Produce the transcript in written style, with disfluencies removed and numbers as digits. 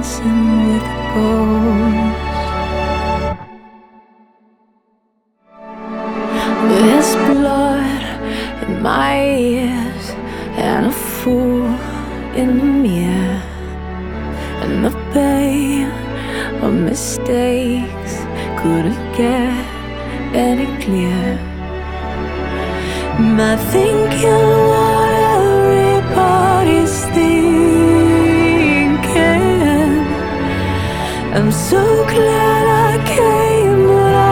dancing with a ghost. There's blood in my ears and a fool in the mirror, and the pain of mistakes couldn't get any clearer. My thinking was